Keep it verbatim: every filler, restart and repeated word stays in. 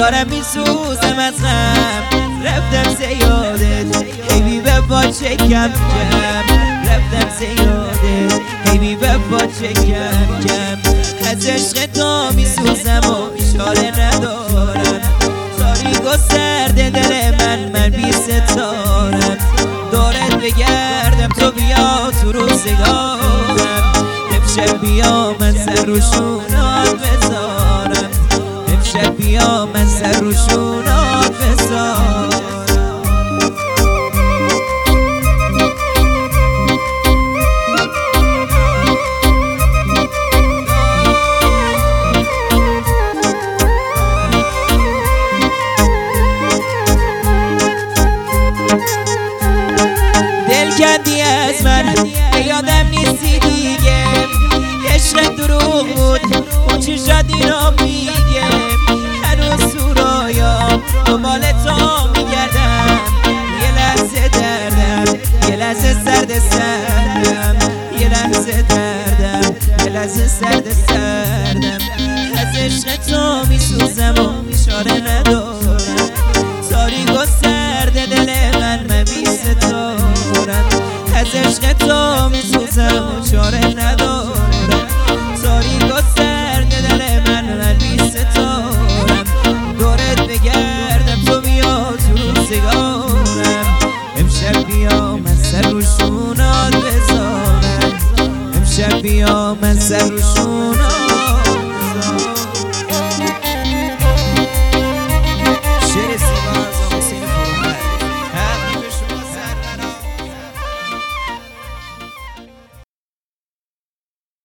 دارم میسوزم از غم، رفتم زیادت حیبی وفا چه کم کم، رفتم زیادت حیبی وفا چه کم کم. از عشق تو میسوزم و اشاره ندارم، تاریک و سرد دل من من بی ستارم. دورت بگردم تو بیا تو روزگارم، امشب بیا من سر روشونات بذارم، امشب بیا من سر روشونات بذارم. دل کندی از من یادم نیستی دیگه، عشق دروغ بود اون چی شد اینا میگه. هنوز سورایام دنبال تو میگردم، یه لحظه دردم یه لحظه سرد سردم، یه لحظه دردم یه لحظه سرد سردم. از عشق تو میسوزم و اشاره ندارم، تاریک و سرد دل من من بی ستارم. از عشق تو میسوزم و چاره ندارم، تاریک و سرد دل من من بی ستارم. دورت بگردم تو بیا تو روزگارم، امشب بیا من سر روشونات بذارم، امشب بیا من سر روشونات